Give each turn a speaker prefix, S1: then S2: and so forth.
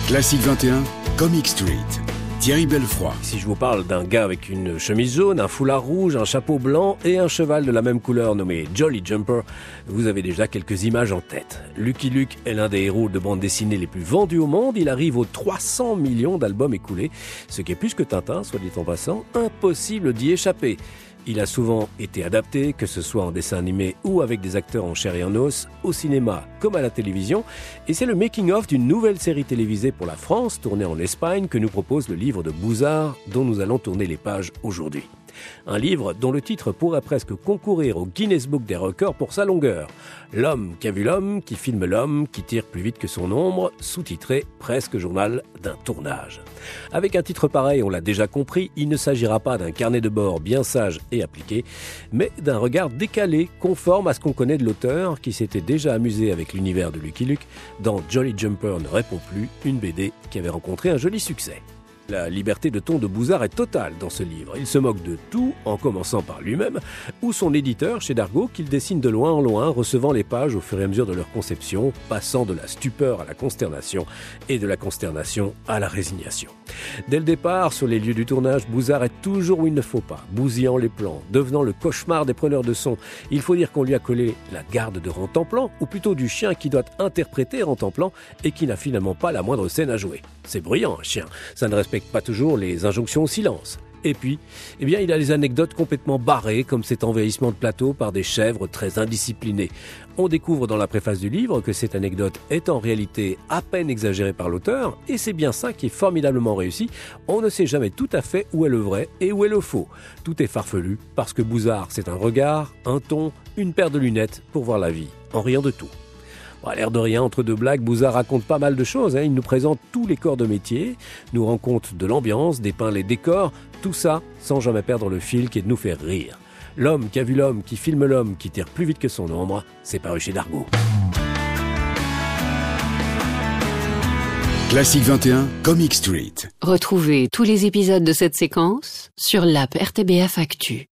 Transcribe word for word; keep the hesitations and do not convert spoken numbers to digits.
S1: Classique vingt et un, Comic Street. Thierry Belfroy.
S2: Si je vous parle d'un gars avec une chemise jaune, un foulard rouge, un chapeau blanc et un cheval de la même couleur nommé Jolly Jumper, vous avez déjà quelques images en tête. Lucky Luke est l'un des héros de bande dessinée les plus vendus au monde. Il arrive aux trois cents millions d'albums écoulés, ce qui est plus que Tintin, soit dit en passant. Impossible d'y échapper. Il a souvent été adapté, que ce soit en dessin animé ou avec des acteurs en chair et en os, au cinéma comme à la télévision. Et c'est le making-of d'une nouvelle série télévisée pour la France, tournée en Espagne, que nous propose le livre de Bouzard, dont nous allons tourner les pages aujourd'hui. Un livre dont le titre pourrait presque concourir au Guinness Book des records pour sa longueur. L'homme qui a vu l'homme, qui filme l'homme, qui tire plus vite que son ombre, sous-titré presque journal d'un tournage. Avec un titre pareil, on l'a déjà compris, il ne s'agira pas d'un carnet de bord bien sage et appliqué, mais d'un regard décalé, conforme à ce qu'on connaît de l'auteur, qui s'était déjà amusé avec l'univers de Lucky Luke dans Jolly Jumper ne répond plus, une B D qui avait rencontré un joli succès. La liberté de ton de Bouzard est totale dans ce livre. Il se moque de tout, en commençant par lui-même, ou son éditeur chez Dargaud, qu'il dessine de loin en loin, recevant les pages au fur et à mesure de leur conception, passant de la stupeur à la consternation, et de la consternation à la résignation. Dès le départ, sur les lieux du tournage, Bouzard est toujours où il ne faut pas, bousillant les plans, devenant le cauchemar des preneurs de son. Il faut dire qu'on lui a collé la garde de Rentemplan, ou plutôt du chien qui doit interpréter Rentemplan, et qui n'a finalement pas la moindre scène à jouer. C'est bruyant, un chien, ça ne respecte pas toujours les injonctions au silence. Et puis, eh bien, il a les anecdotes complètement barrées, comme cet envahissement de plateau par des chèvres très indisciplinées. On découvre dans la préface du livre que cette anecdote est en réalité à peine exagérée par l'auteur, et c'est bien ça qui est formidablement réussi. On ne sait jamais tout à fait où est le vrai et où est le faux. Tout est farfelu, parce que Bouzard, c'est un regard, un ton, une paire de lunettes pour voir la vie, en riant de tout. À l'air de rien, entre deux blagues, Bouzard raconte pas mal de choses. Hein. Il nous présente tous les corps de métier, nous rend compte de l'ambiance, dépeint les décors, tout ça sans jamais perdre le fil qui est de nous faire rire. L'homme qui a vu l'homme, qui filme l'homme, qui tire plus vite que son ombre, c'est paru chez Dargaud.
S1: Classique vingt et un, Comic Street.
S3: Retrouvez tous les épisodes de cette séquence sur l'app R T B F Actu.